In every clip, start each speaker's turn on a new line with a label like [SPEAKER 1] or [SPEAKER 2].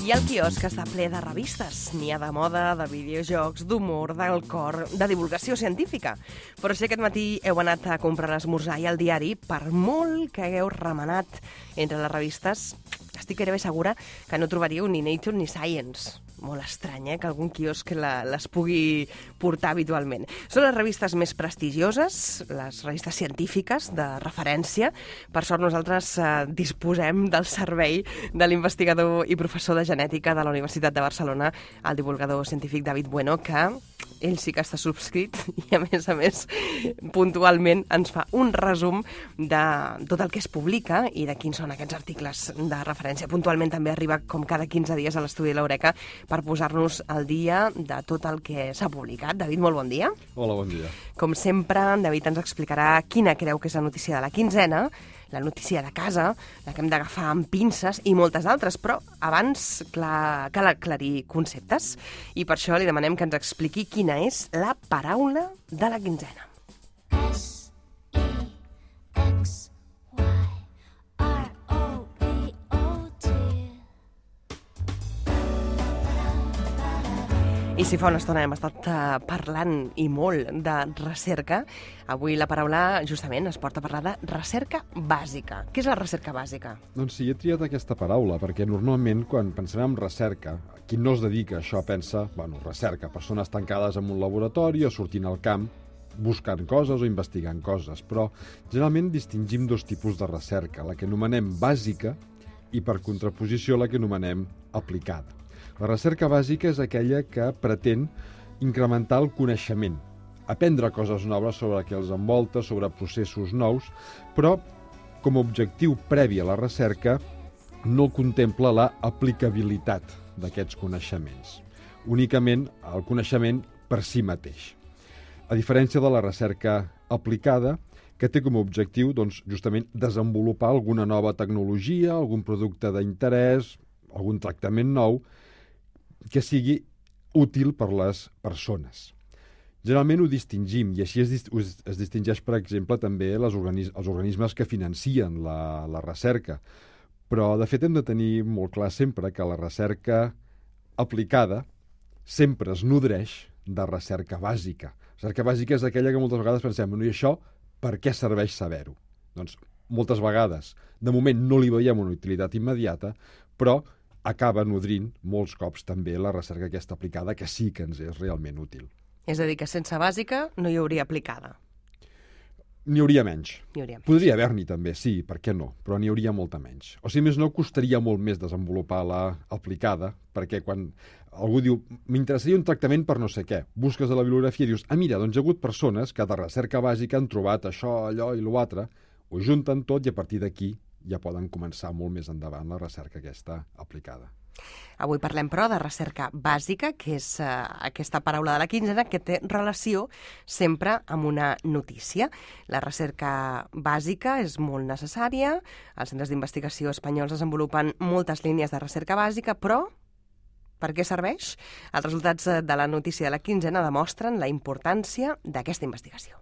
[SPEAKER 1] I el quiosc està ple de revistes. N'hi ha de moda, de videojocs, d'humor, del cor, de divulgació científica. Però si aquest matí heu anat a comprar l'esmorzar i el diari, per molt que hagueu remenat entre les revistes, estic gairebé segura que no trobaríeu ni Nature ni Science. Molt estrany, que algun quiosc les pugui portar habitualment. Són les revistes més prestigioses, les revistes científiques de referència. Per sort nosaltres disposem del servei de l'investigador i professor de genètica de la Universitat de Barcelona, el divulgador científic David Bueno, que ell sí que està subscrit i, a més, puntualment ens fa un resum de tot el que es publica i de quins són aquests articles de referència. Puntualment també arriba, com cada 15 dies, a l'estudi de l'Eureka per posar-nos al dia de tot el que s'ha publicat. David, molt bon dia.
[SPEAKER 2] Hola, bon dia.
[SPEAKER 1] Com sempre, en David ens explicarà quina creu que és la notícia de la quinzena, la notícia de casa, la que hem d'agafar amb pinces i moltes altres, però abans cal aclarir conceptes i per això li demanem que ens expliqui quina és la paraula de la quinzena. I si fa una estona hem estat parlant i molt de recerca, avui la paraula justament es porta a parlar de recerca bàsica. Què és la recerca bàsica?
[SPEAKER 2] Doncs sí, he triat aquesta paraula perquè normalment quan pensem en recerca, qui no es dedica a això pensa, recerca, persones tancades en un laboratori o sortint al camp buscant coses o investigant coses, però generalment distingim dos tipus de recerca, la que anomenem bàsica i per contraposició la que anomenem aplicada. La recerca bàsica és aquella que pretén incrementar el coneixement, aprendre coses noves sobre el que els envolta, sobre processos nous, però com a objectiu previ a la recerca no contempla la aplicabilitat d'aquests coneixements, únicament el coneixement per si mateix. A diferència de la recerca aplicada, que té com a objectiu justament desenvolupar alguna nova tecnologia, algun producte d'interès, algun tractament nou, que sigui útil per les persones. Generalment ho distingim, i així es distingeix, per exemple, també els organismes que financien la recerca. Però, de fet, hem de tenir molt clar sempre que la recerca aplicada sempre es nodreix de recerca bàsica. La recerca bàsica és aquella que moltes vegades pensem, i això per què serveix saber-ho? Doncs, moltes vegades, de moment no li veiem una utilitat immediata, però acaba nodrint molts cops també la recerca aquesta aplicada, que sí que ens és realment útil.
[SPEAKER 1] És a dir, que sense bàsica no hi hauria aplicada.
[SPEAKER 2] N'hi hauria menys. Podria haver-n'hi també, sí, per què no? Però n'hi hauria molta menys. O si més no, costaria molt més desenvolupar la aplicada, perquè quan algú diu m'interessaria un tractament per no sé què, busques a la bibliografia i dius mira, doncs hi ha hagut persones que de recerca bàsica han trobat això, allò i l'altre, ho junten tot i a partir d'aquí ja poden començar molt més endavant la recerca aquesta aplicada.
[SPEAKER 1] Avui parlem, però, de recerca bàsica, que és aquesta paraula de la quinzena que té relació sempre amb una notícia. La recerca bàsica és molt necessària, els centres d'investigació espanyols desenvolupen moltes línies de recerca bàsica, però per què serveix? Els resultats de la notícia de la quinzena demostren la importància d'aquesta investigació.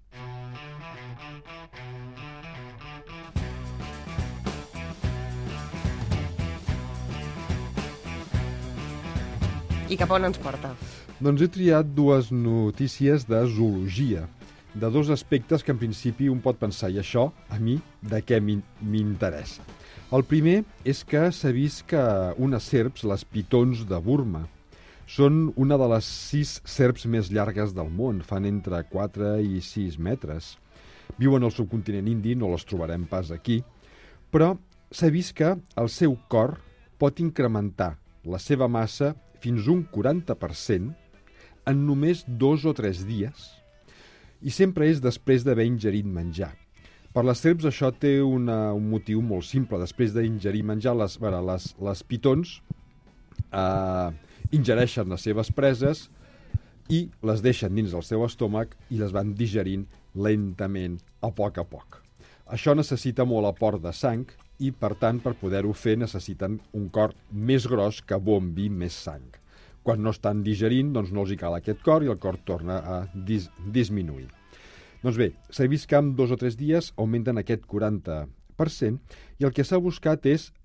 [SPEAKER 1] I cap on ens porta?
[SPEAKER 2] Doncs he triat dues notícies de zoologia, de dos aspectes que en principi un pot pensar, i això, a mi, de què m'interessa. El primer és que s'ha vist que unes serps, les pitons de Burma, són una de les 6 serps més llargues del món, fan entre 4 i 6 metres. Viuen al subcontinent indi, no les trobarem pas aquí, però s'ha vist que el seu cor pot incrementar la seva massa fins un 40% en només 2 o 3 dies, i sempre és després d'haver ingerit menjar. Per les serps això té un motiu molt simple. Després d'ingerir menjar, les pitons ingereixen les seves preses i les deixen dins del seu estómac i les van digerint lentament, a poc. Això necessita molt aport de sang i, per tant, per poder-ho fer necessiten un cor més gros que bombi més sang. Quan no estan digerint, doncs no els hi cal aquest cor i el cor torna a disminuir. Doncs bé, s'ha vist que en 2 o 3 dies augmenten aquest 40% i el que s'ha buscat és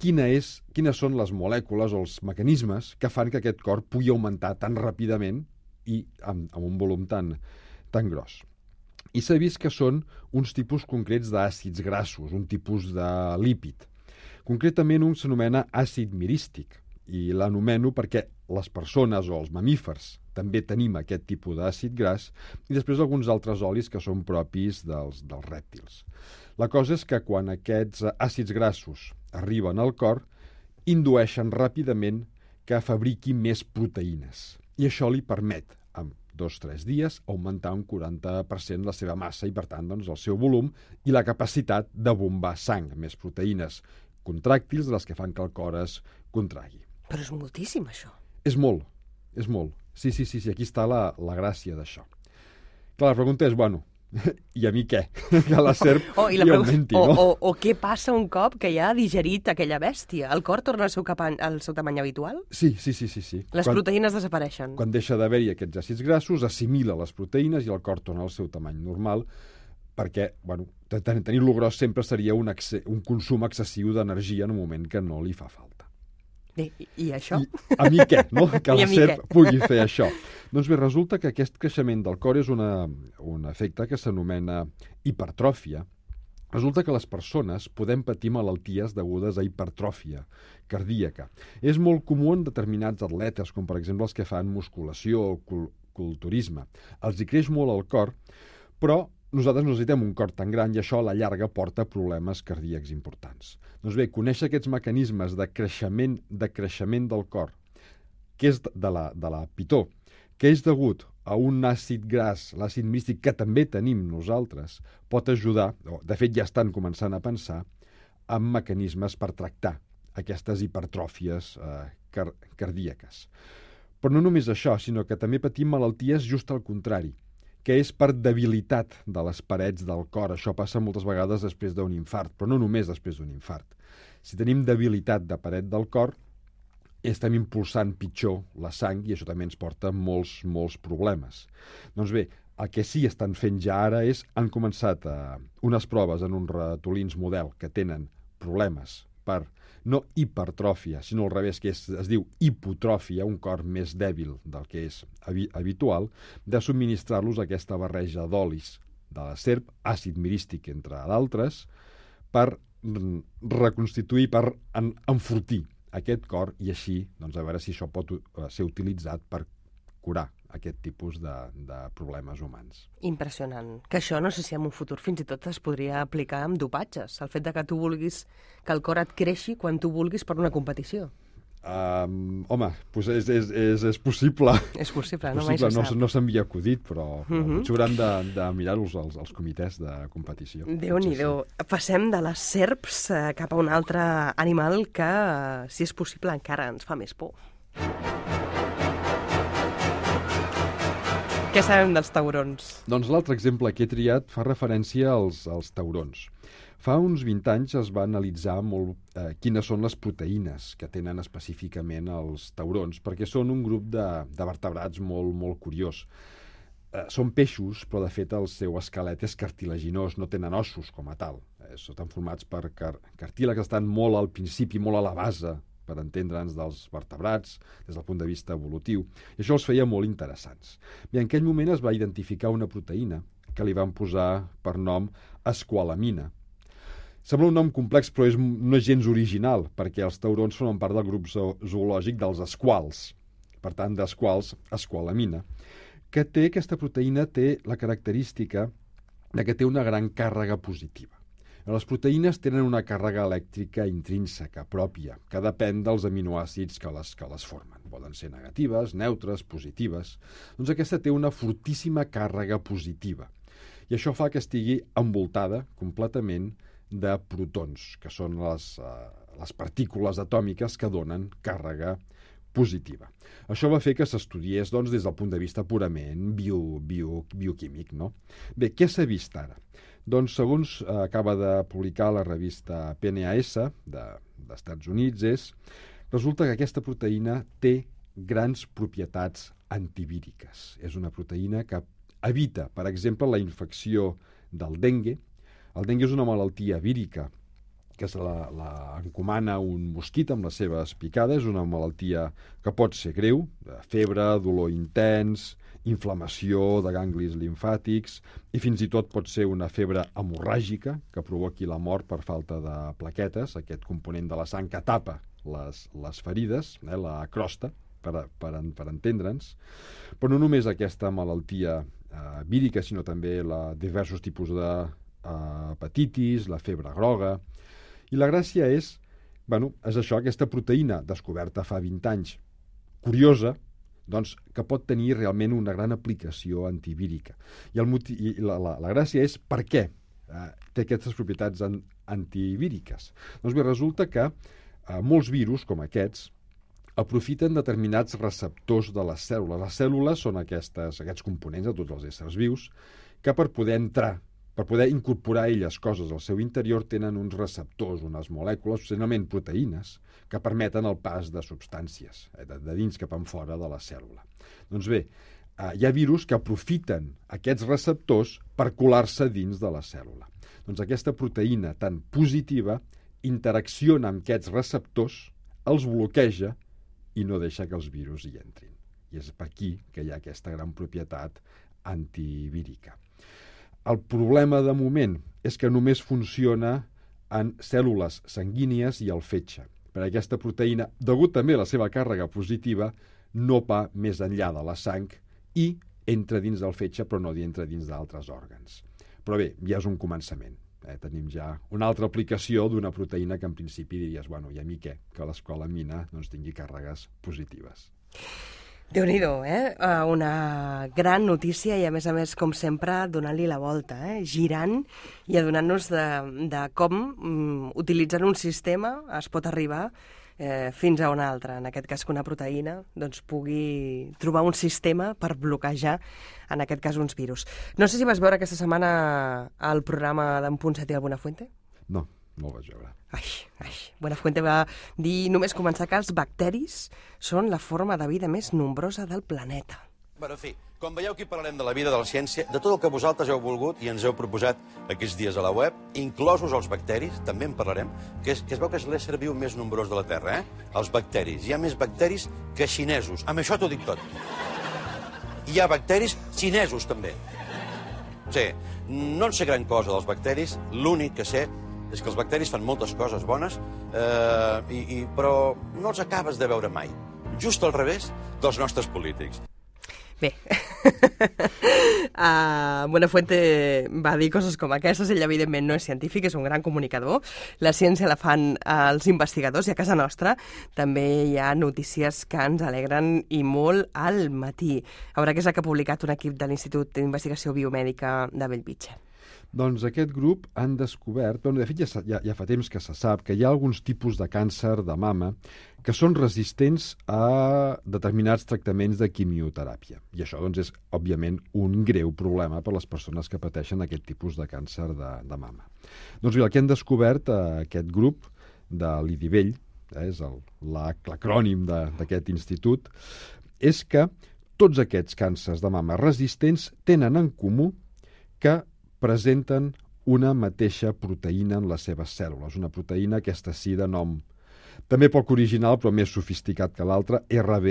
[SPEAKER 2] quines són les molècules o els mecanismes que fan que aquest cor pugui augmentar tan ràpidament i amb un volum tan gros. I s'ha vist que són uns tipus concrets d'àcids grassos, un tipus de lípid. Concretament, un s'anomena àcid mirístic, i l'anomeno perquè les persones o els mamífers també tenim aquest tipus d'àcid gras, i després alguns altres olis que són propis dels rèptils. La cosa és que quan aquests àcids grassos arriben al cor, indueixen ràpidament que fabriqui més proteïnes. I això li permet, en 2-3 dies, augmentar un 40% la seva massa i, per tant, doncs, el seu volum i la capacitat de bombar sang, més proteïnes contràctils de les que fan que el cor es contragui.
[SPEAKER 1] Però és moltíssim, això.
[SPEAKER 2] És molt, és molt. Sí, aquí està la gràcia d'això. Clar, la pregunta és, bueno, i a mi què? Que la serp hi augmenti, no?
[SPEAKER 1] O què passa un cop que ja ha digerit aquella bèstia? El cor torna al seu tamany habitual?
[SPEAKER 2] Sí.
[SPEAKER 1] Les proteïnes desapareixen.
[SPEAKER 2] Quan deixa d'haver-hi aquests àcids grassos, assimila les proteïnes i el cor torna al seu tamany normal, perquè, bueno, tenir-lo gros sempre seria un consum excessiu d'energia en un moment que no li fa falta.
[SPEAKER 1] I això?
[SPEAKER 2] I a mi què, no? Que la serp pugui fer això. Doncs bé, resulta que aquest creixement del cor és un efecte que s'anomena hipertròfia. Resulta que les persones podem patir malalties degudes a hipertròfia cardíaca. És molt comú en determinats atletes, com per exemple els que fan musculació o culturisme. Els hi creix molt el cor, però nosaltres necessitem un cor tan gran i això a la llarga porta problemes cardíacs importants. Doncs bé, conèixer aquests mecanismes de creixement del cor, que és de la pitó, que és degut a un àcid gras, l'àcid místic, que també tenim nosaltres, pot ajudar, de fet ja estan començant a pensar, en mecanismes per tractar aquestes hipertròfies cardíaques. Però no només això, sinó que també patim malalties just al contrari, que és per debilitat de les parets del cor. Això passa moltes vegades després d'un infart, però no només després d'un infart. Si tenim debilitat de paret del cor, estem impulsant pitjor la sang i això també ens porta molts problemes. Doncs bé, el que sí estan fent ja ara han començat unes proves en uns ratolins model que tenen problemes per no hipertròfia, sinó al revés, que es diu hipotròfia, un cor més dèbil del que és habitual, de subministrar-los aquesta barreja d'olis de la serp, àcid mirístic, entre d'altres, per reconstituir, per enfortir aquest cor i així, doncs, a veure si això pot ser utilitzat per curar aquest tipus de problemes humans.
[SPEAKER 1] Impressionant. Que això no sé si en un futur fins i tot es podria aplicar amb dopatges. El fet de que tu vulguis que el cor et creixi quan tu vulguis per una competició.
[SPEAKER 2] Home, doncs és possible.
[SPEAKER 1] És possible, no? Mai se sap.
[SPEAKER 2] No s'havia acudit, però potser hauran de mirar-los els comitès de competició.
[SPEAKER 1] Déu-n'hi-do. Passem de les serps cap a un altre animal que, si és possible, encara ens fa més por. Què sabem dels taurons?
[SPEAKER 2] Doncs l'altre exemple que he triat fa referència als taurons. Fa uns 20 anys es va analitzar molt quines són les proteïnes que tenen específicament els taurons, perquè són un grup de vertebrats molt curiós. Són peixos, però de fet el seu esquelet és cartilaginós, no tenen ossos com a tal. Estan formats per cartílags que estan molt al principi, molt a la base, per entendre'ns, dels vertebrats, des del punt de vista evolutiu. I això els feia molt interessants. Bé, en aquell moment es va identificar una proteïna que li van posar per nom esqualamina. Sembla un nom complex, però no és gens original, perquè els taurons formen part del grup zoològic dels esquals. Per tant, d'esquals, esqualamina, que aquesta proteïna té la característica de que té una gran càrrega positiva. Les proteïnes tenen una càrrega elèctrica intrínseca, pròpia, que depèn dels aminoàcids que les formen. Poden ser negatives, neutres, positives. Doncs aquesta té una fortíssima càrrega positiva. I això fa que estigui envoltada completament de protons, que són les partícules atòmiques que donen càrrega positiva. Això va fer que s'estudiés des del punt de vista purament bioquímic, no? Bé, què s'ha vist ara? Doncs, segons acaba de publicar la revista PNAS dels Estats Units, resulta que aquesta proteïna té grans propietats antivíriques. És una proteïna que evita, per exemple, la infecció del dengue. El dengue és una malaltia vírica que encomana un mosquit amb les seves picades, una malaltia que pot ser greu, febre, dolor intens, inflamació de ganglis limfàtics i fins i tot pot ser una febre hemorràgica que provoqui la mort per falta de plaquetes, aquest component de la sang que tapa les ferides, la crosta, per entendre'ns. Però no només aquesta malaltia vírica, sinó també diversos tipus de hepatitis, la febre groga. I la gràcia és això, aquesta proteïna descoberta fa 20 anys, curiosa, doncs, que pot tenir realment una gran aplicació antivírica. I la gràcia és per què té aquestes propietats antivíriques. Doncs bé, resulta que molts virus, com aquests, aprofiten determinats receptors de les cèl·lules. Les cèl·lules són aquests components de tots els éssers vius que per poder incorporar elles coses al seu interior tenen uns receptors, unes molècules, especialment proteïnes, que permeten el pas de substàncies de dins cap enfora de la cèl·lula. Doncs bé, hi ha virus que aprofiten aquests receptors per colar-se dins de la cèl·lula. Doncs aquesta proteïna tan positiva interacciona amb aquests receptors, els bloqueja i no deixa que els virus hi entrin. I és per aquí que hi ha aquesta gran propietat antivírica. El problema de moment és que només funciona en cèl·lules sanguínies i al fetge. Per aquesta proteïna, degut també a la seva càrrega positiva, no va més enllà de la sang i entra dins del fetge, però no entra dins d'altres òrgans. Però bé, ja és un començament. Tenim ja una altra aplicació d'una proteïna que en principi diries, i a mi què? Que l'escola mina tingui càrregues positives.
[SPEAKER 1] Déu-n'hi-do, una gran notícia i, a més, com sempre, donant-li la volta, girant i adonant-nos de com, utilitzant un sistema, es pot arribar fins a un altre. En aquest cas, que una proteïna pugui trobar un sistema per bloquejar, en aquest cas, uns virus. No sé si vas veure aquesta setmana el programa d'en Ponsat i el Buenafuente?
[SPEAKER 2] No ho vaig veure.
[SPEAKER 1] Buenafuente va dir només començar que els bacteris són la forma de vida més nombrosa del planeta.
[SPEAKER 3] En fi, com veieu, aquí parlarem de la vida, de la ciència, de tot el que vosaltres heu volgut i ens heu proposat aquests dies a la web, inclosos els bacteris, també en parlarem, que es veu que és l'ésser viu més nombrós de la Terra, Els bacteris. Hi ha més bacteris que xinesos. Amb això t'ho dic tot. Hi ha bacteris xinesos, també. Sí, no en sé gran cosa dels bacteris, l'únic que sé és que els bacteris fan moltes coses bones, però no els acabes de veure mai. Just al revés dels nostres polítics.
[SPEAKER 1] Bé, Buenafuente va dir coses com aquestes. Ell, evidentment, no és científic, és un gran comunicador. La ciència la fan els investigadors i a casa nostra també hi ha notícies que ens alegren i molt al matí. A veure què és el que ha publicat un equip de l'Institut d'Investigació Biomèdica de Bellvitge.
[SPEAKER 2] Doncs aquest grup han descobert, de fet ja fa temps que se sap, que hi ha alguns tipus de càncer de mama que són resistents a determinats tractaments de quimioteràpia. I això és, òbviament, un greu problema per a les persones que pateixen aquest tipus de càncer de mama. Doncs bé, el que han descobert aquest grup de l'IDIVELL, és l'acrònim d'aquest institut, és que tots aquests càncers de mama resistents tenen en comú que presenten una mateixa proteïna en les seves cèl·lules, una proteïna, aquesta sí, de nom també poc original, però més sofisticat que l'altra,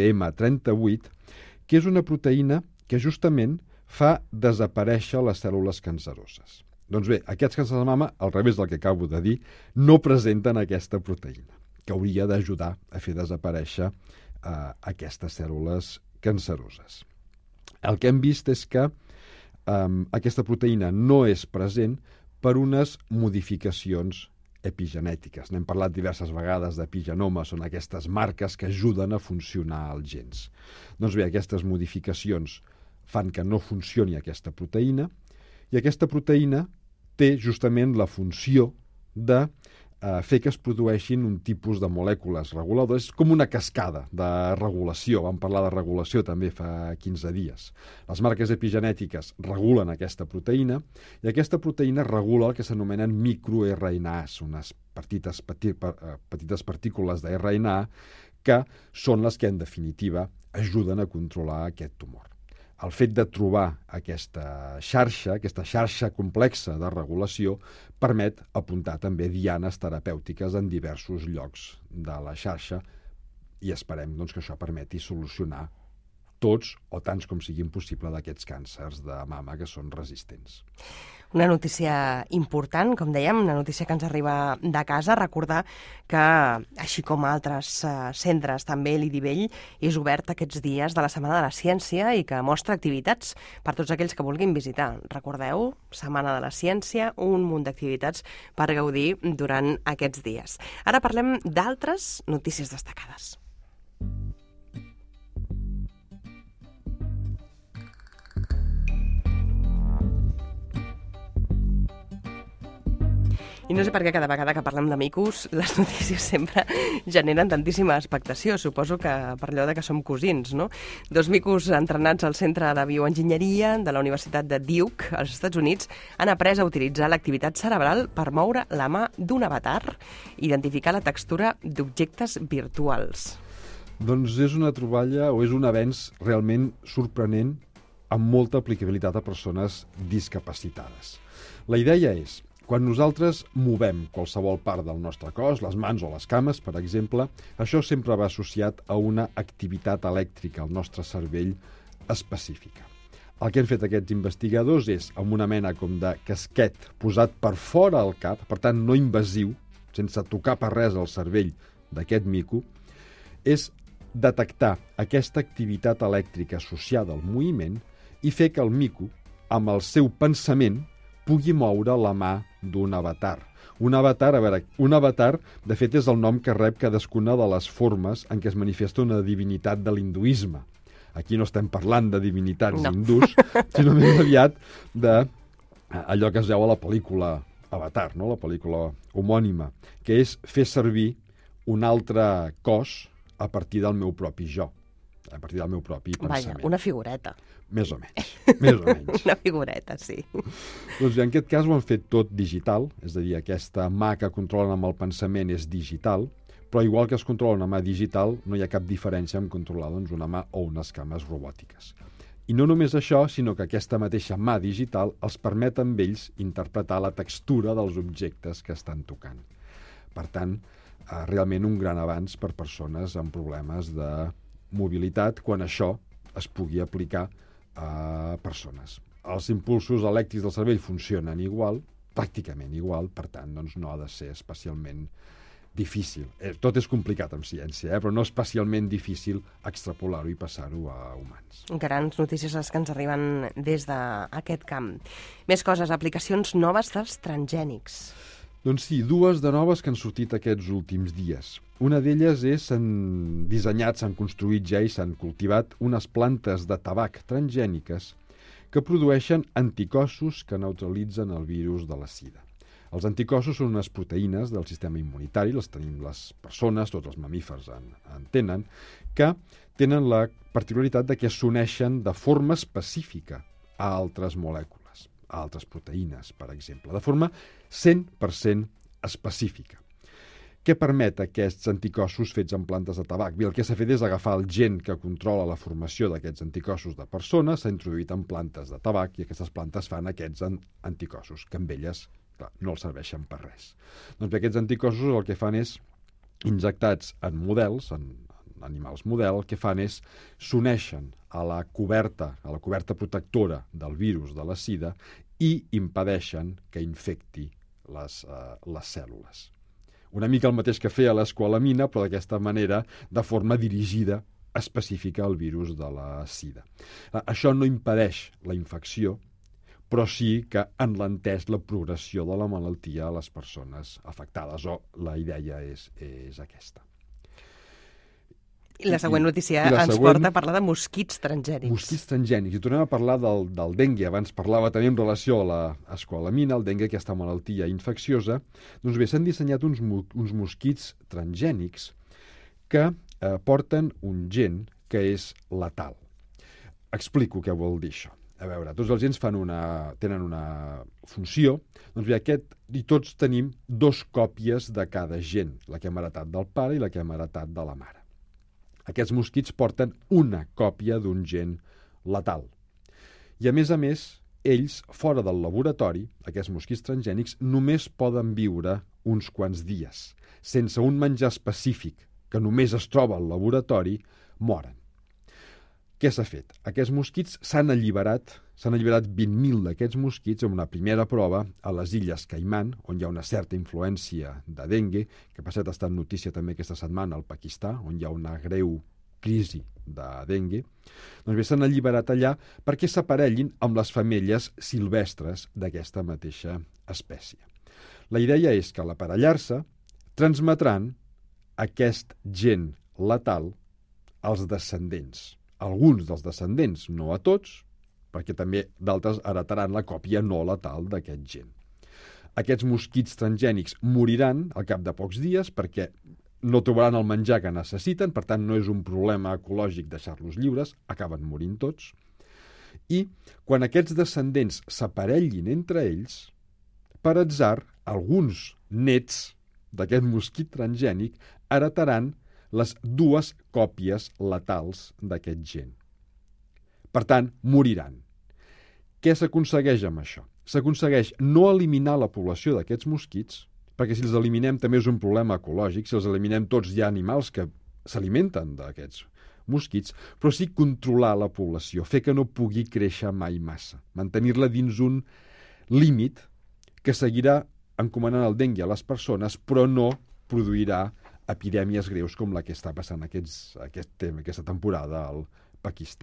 [SPEAKER 2] RBM38, que és una proteïna que justament fa desaparèixer les cèl·lules canceroses. Doncs bé, aquests càncers de mama, al revés del que acabo de dir, no presenten aquesta proteïna, que hauria d'ajudar a fer desaparèixer aquestes cèl·lules canceroses. El que hem vist és que aquesta proteïna no és present per unes modificacions epigenètiques. N'hem parlat diverses vegades d'epigenoma, són aquestes marques que ajuden a funcionar els gens. Doncs bé, aquestes modificacions fan que no funcioni aquesta proteïna i aquesta proteïna té justament la funció de fer que es produeixin un tipus de molècules reguladores, com una cascada de regulació. Vam parlar de regulació també fa 15 dies. Les marques epigenètiques regulen aquesta proteïna i aquesta proteïna regula el que s'anomenen microRNAs, unes petites partícules de RNA que són les que, en definitiva, ajuden a controlar aquest tumor. el fet de trobar aquesta xarxa complexa de regulació, permet apuntar també dianes terapèutiques en diversos llocs de la xarxa i esperem doncs, que això permeti solucionar tots o tants com siguin possible d'aquests càncers de mama que són resistents.
[SPEAKER 1] Una notícia important, com dèiem, una notícia que ens arriba de casa. Recordar que, així com altres centres, també l'IDIVELL és obert aquests dies de la Setmana de la Ciència i que mostra activitats per tots aquells que vulguin visitar. Recordeu, Setmana de la Ciència, un munt d'activitats per gaudir durant aquests dies. Ara parlem d'altres notícies destacades. I no sé per què cada vegada que parlem de micos les notícies sempre generen tantíssima expectació. Suposo que per allò de que som cosins, no? 2 micos entrenats al Centre de Bioenginyeria de la Universitat de Duke, als Estats Units, han après a utilitzar l'activitat cerebral per moure la mà d'un avatar i identificar la textura d'objectes virtuals.
[SPEAKER 2] Doncs és una troballa o és un avenç realment sorprenent amb molta aplicabilitat a persones discapacitades. La idea és, quan nosaltres movem qualsevol part del nostre cos, les mans o les cames, per exemple, això sempre va associat a una activitat elèctrica al nostre cervell específica. El que han fet aquests investigadors és, amb una mena com de casquet posat per fora al cap, per tant no invasiu, sense tocar per res el cervell d'aquest mico, és detectar aquesta activitat elèctrica associada al moviment i fer que el mico, amb el seu pensament, pugui moure la mà d'un avatar. Un avatar, de fet, és el nom que rep cadascuna de les formes en què es manifesta una divinitat de l'hinduisme. Aquí no estem parlant de divinitats hindús, sinó més aviat d'allò que es veu a la pel·lícula Avatar, no? La pel·lícula homònima, que és fer servir un altre cos a partir del meu propi jo, a partir del meu propi pensament.
[SPEAKER 1] Vaja, una figureta.
[SPEAKER 2] Més o menys.
[SPEAKER 1] Una figureta, sí.
[SPEAKER 2] Doncs en aquest cas ho han fet tot digital, és a dir, aquesta mà que controlen amb el pensament és digital, però igual que es controla una mà digital, no hi ha cap diferència en controlar una mà o unes cames robòtiques. I no només això, sinó que aquesta mateixa mà digital els permet amb ells interpretar la textura dels objectes que estan tocant. Per tant, realment un gran avanç per persones amb problemes de mobilitat quan això es pugui aplicar a persones. Els impulsos elèctrics del cervell funcionen igual, pràcticament igual, per tant, doncs no ha de ser especialment difícil. Tot és complicat en ciència, però no especialment difícil extrapolar-ho i passar-ho a humans.
[SPEAKER 1] Grans notícies les que ens arriben des d'aquest camp. Més coses, aplicacions noves dels transgènics.
[SPEAKER 2] Doncs sí, 2 de noves que han sortit aquests últims dies. Una d'elles és, s'han dissenyat, s'han construït ja i s'han cultivat unes plantes de tabac transgèniques que produeixen anticossos que neutralitzen el virus de la sida. Els anticossos són unes proteïnes del sistema immunitari, les tenim les persones, tots els mamífers en tenen, que tenen la particularitat de que s'uneixen de forma específica a altres molècules, a altres proteïnes, per exemple, de forma 100% específica. Què permet aquests anticossos fets en plantes de tabac? Bé, el que s'ha fet és agafar el gen que controla la formació d'aquests anticossos de persones, s'ha introduït en plantes de tabac i aquestes plantes fan aquests anticossos, que amb elles clar, no els serveixen per res. Doncs aquests anticossos el que fan és, injectats en models, en animals model, el que fan és s'uneixen a la coberta protectora del virus de la sida i impedeixen que infecti les cèl·lules. Una mica el mateix que feia l'escolamina, però d'aquesta manera, de forma dirigida, específica al virus de la sida. Això no impedeix la infecció, però sí que enlenteix la progressió de la malaltia a les persones afectades, o la idea és aquesta.
[SPEAKER 1] I la següent notícia ens porta a parlar de mosquits transgènics.
[SPEAKER 2] Mosquits transgènics. I tornem a parlar del dengue. Abans parlava també en relació a l'escolamina, el dengue, aquesta malaltia infecciosa. Doncs bé, s'han dissenyat uns mosquits transgènics que porten un gen que és letal. Explico què vol dir això. A veure, tots els gens tenen una funció, doncs bé, i tots tenim 2 còpies de cada gen, la que hem heretat del pare i la que hem heretat de la mare. Aquests mosquits porten una còpia d'un gen letal. I, a més, ells, fora del laboratori, aquests mosquits transgènics, només poden viure uns quants dies. Sense un menjar específic, que només es troba al laboratori, moren. Què s'ha fet? Aquests mosquits s'han alliberat 20.000 d'aquests mosquits en una primera prova a les Illes Caimán, on hi ha una certa influència de dengue, que per cert ha estat notícia també aquesta setmana al Pakistà, on hi ha una greu crisi de dengue. Doncs bé, s'han alliberat allà perquè s'aparellin amb les femelles silvestres d'aquesta mateixa espècie. La idea és que a l'aparellar-se transmetran aquest gen letal als descendents. Alguns dels descendents, no a tots, perquè també d'altres heretaran la còpia no letal d'aquest gen. Aquests mosquits transgènics moriran al cap de pocs dies perquè no trobaran el menjar que necessiten, per tant no és un problema ecològic deixar-los lliures, acaben morint tots. I quan aquests descendents s'aparellin entre ells, per atzar, alguns nets d'aquest mosquit transgènic heretaran les dues còpies letals d'aquest gen. Per tant, moriran. Què s'aconsegueix amb això? S'aconsegueix no eliminar la població d'aquests mosquits, perquè si els eliminem també és un problema ecològic, si els eliminem tots hi ha animals que s'alimenten d'aquests mosquits, però sí controlar la població, fer que no pugui créixer mai massa, mantenir-la dins un límit que seguirà encomanant el dengue a les persones, però no produirà epidèmies greus com la que està passant aquesta temporada al Pakistà.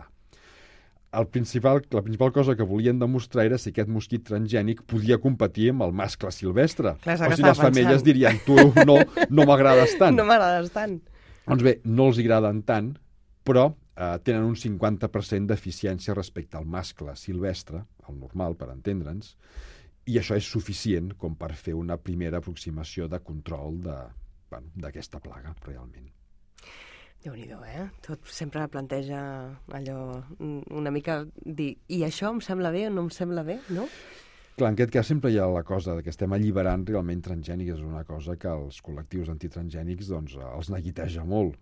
[SPEAKER 2] La principal cosa que volien demostrar era si aquest mosquit transgènic podia competir amb el mascle silvestre.
[SPEAKER 1] Clar,
[SPEAKER 2] o si les femelles dirien, tu no m'agrades tant.
[SPEAKER 1] No m'agrades tant.
[SPEAKER 2] Doncs bé, no els agraden tant, però tenen un 50% d'eficiència respecte al mascle silvestre, el normal, per entendre'ns, i això és suficient com per fer una primera aproximació de control d'aquesta plaga, realment.
[SPEAKER 1] Déu-n'hi-do, Tot sempre planteja allò una mica dir, i això em sembla bé o no em sembla bé, no?
[SPEAKER 2] Clar, en aquest cas sempre hi ha la cosa que estem alliberant realment transgènics, és una cosa que els col·lectius antitransgènics els neguiteja molt.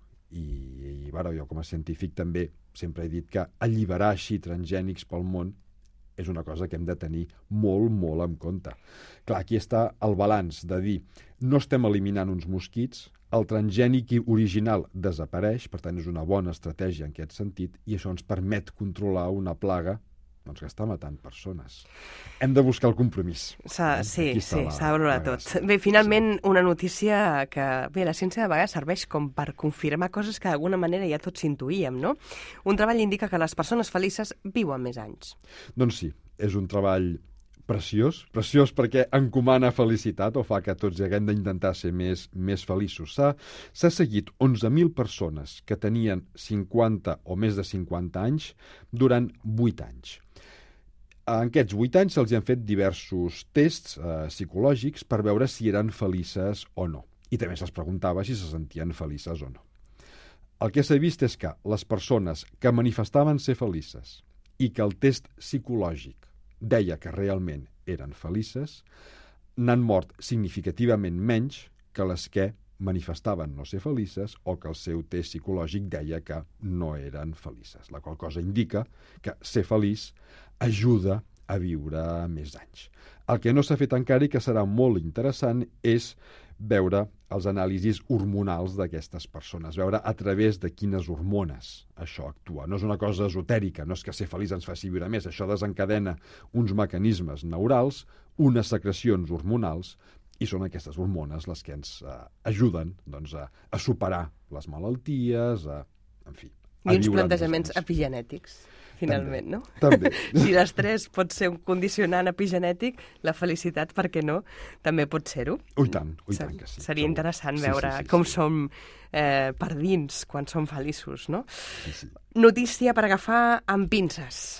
[SPEAKER 2] I jo com a científic també sempre he dit que alliberar així transgènics pel món és una cosa que hem de tenir molt, molt en compte. Clar, aquí està el balanç de dir no estem eliminant uns mosquits, el transgènic original desapareix, per tant és una bona estratègia en aquest sentit, i això ens permet controlar una plaga que està matant persones. Hem de buscar el compromís.
[SPEAKER 1] Sí, s'ha de valorar tot. Bé, finalment, una notícia que, la ciència de vegades serveix com per confirmar coses que d'alguna manera ja tots intuïem, no? Un treball indica que les persones felices viuen més anys.
[SPEAKER 2] Doncs sí, és un treball preciós perquè encomana felicitat o fa que tots haguem d'intentar ser més feliços. S'ha seguit 11.000 persones que tenien 50 o més de 50 anys durant 8 anys. En aquests 8 anys se'ls han fet diversos tests psicològics per veure si eren felices o no. I també se'ls preguntava si se sentien felices o no. El que s'ha vist és que les persones que manifestaven ser felices i que el test psicològic deia que realment eren felices, n'han mort significativament menys que les que manifestaven no ser felices o que el seu test psicològic deia que no eren felices, la qual cosa indica que ser feliç ajuda a viure més anys. El que no s'ha fet encara i que serà molt interessant és veure els anàlisis hormonals d'aquestes persones, veure a través de quines hormones això actua. No és una cosa esotèrica, no és que ser feliç ens faci viure més, això desencadena uns mecanismes neurals, unes secrecions hormonals, i són aquestes hormones les que ens ajuden a superar les malalties, en fi, a viure.
[SPEAKER 1] I uns plantejaments epigenètics. Finalment, no?
[SPEAKER 2] També.
[SPEAKER 1] Si l'estrès pot ser un condicionant epigenètic, la felicitat, per què no, també pot ser-ho.
[SPEAKER 2] I tant que sí.
[SPEAKER 1] Seria interessant veure com som per dins quan som feliços, no?
[SPEAKER 2] Sí.
[SPEAKER 1] Notícia per agafar amb pinces.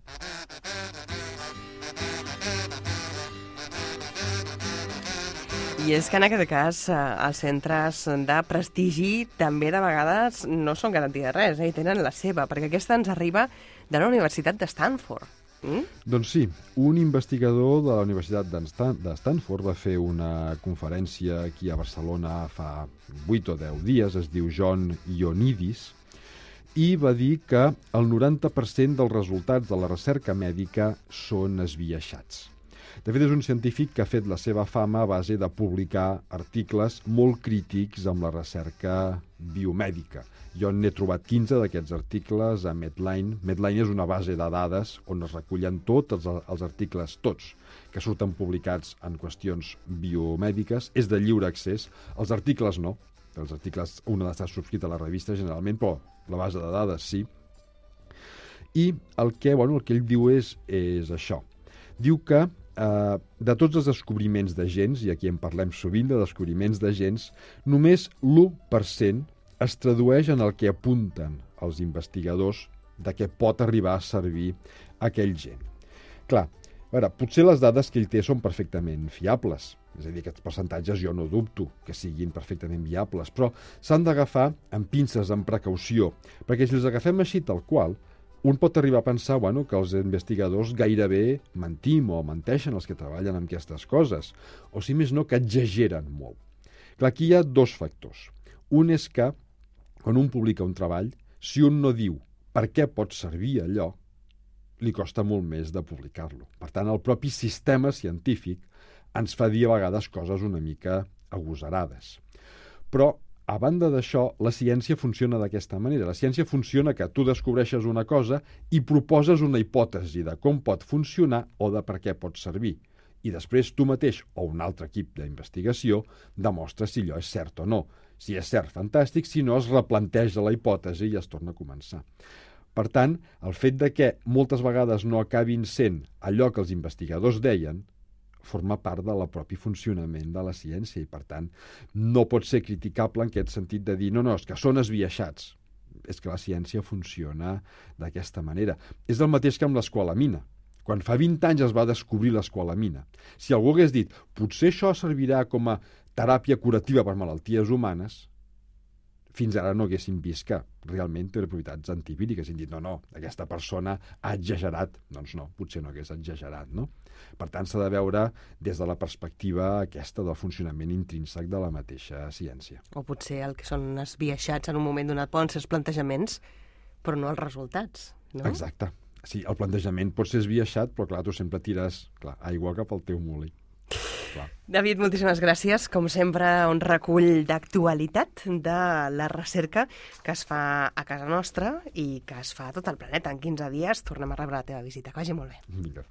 [SPEAKER 1] I és que en aquest cas els centres de prestigi també de vegades no són garantia de res, i tenen la seva, perquè aquesta ens arriba de la Universitat de Stanford.
[SPEAKER 2] Doncs sí, un investigador de la Universitat de Stanford va fer una conferència aquí a Barcelona fa 8 o 10 dies, es diu John Ioannidis, i va dir que el 90% dels resultats de la recerca mèdica són esbiaixats. De fet, és un científic que ha fet la seva fama a base de publicar articles molt crítics amb la recerca biomèdica. Jo n'he trobat 15 d'aquests articles a Medline. Medline és una base de dades on es recullen tots els articles, tots, que surten publicats en qüestions biomèdiques. És de lliure accés. Els articles no. Els articles, un ha d'estar subscrit a la revista generalment, però la base de dades sí. I el que ell diu és això. Diu que de tots els descobriments de gens, i aquí en parlem sovint de descobriments de gens, només l'1% es tradueix en el que apunten els investigadors de què pot arribar a servir aquell gen. Clar, a veure, potser les dades que ell té són perfectament fiables, és a dir, aquests percentatges jo no dubto que siguin perfectament viables, però s'han d'agafar amb pinces, amb precaució, perquè si els agafem així tal qual, un pot arribar a pensar que els investigadors gairebé mentim o menteixen els que treballen amb aquestes coses, o si més no, que exageren molt. Clar, aquí hi ha dos factors. Un és que, quan un publica un treball, si un no diu per què pot servir allò, li costa molt més de publicar-lo. Per tant, el propi sistema científic ens fa dir a vegades coses una mica agosarades. Però, a banda d'això, la ciència funciona d'aquesta manera. La ciència funciona que tu descobreixes una cosa i proposes una hipòtesi de com pot funcionar o de per què pot servir. I després tu mateix o un altre equip d'investigació demostra si allò és cert o no. Si és cert, fantàstic, si no, es replanteja la hipòtesi i es torna a començar. Per tant, el fet de que moltes vegades no acabin sent allò que els investigadors deien forma part del propi funcionament de la ciència i, per tant, no pot ser criticable en aquest sentit de dir no, és que són esbiaixats. És que la ciència funciona d'aquesta manera. És el mateix que amb l'escolamina. Quan fa 20 anys es va descobrir l'escolamina. Si algú hagués dit potser això servirà com a teràpia curativa per malalties humanes, fins ara no haguéssim vist que realment té propietats antivíriques. Hem dit, no, aquesta persona ha exagerat. Doncs no, potser no hagués exagerat, no? Per tant, s'ha de veure des de la perspectiva aquesta del funcionament intrínsec de la mateixa ciència.
[SPEAKER 1] O potser el que són esbiaixats en un moment donat poden ser els plantejaments, però no els resultats, no?
[SPEAKER 2] Exacte. Sí, el plantejament pot ser esbiaixat, però clar, tu sempre tires aigua cap al teu molí. Clar.
[SPEAKER 1] David, moltíssimes gràcies. Com sempre, un recull d'actualitat de la recerca que es fa a casa nostra i que es fa a tot el planeta. En 15 dies tornem a rebre la teva visita. Que vagi molt bé.
[SPEAKER 2] Vinga.